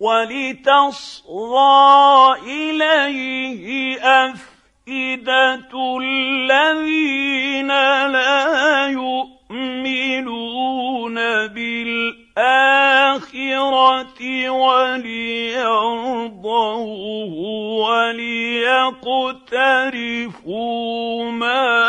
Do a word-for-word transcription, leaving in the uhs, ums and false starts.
وَلِتَصْغَىٰ إِلَيْهِ أَفْئِدَةُ الَّذِينَ لَا يُؤْمِنُونَ بِالْآخِرَةِ وَلِيَرْضَوْهُ وَلِيَقْتَرِفُوا مَا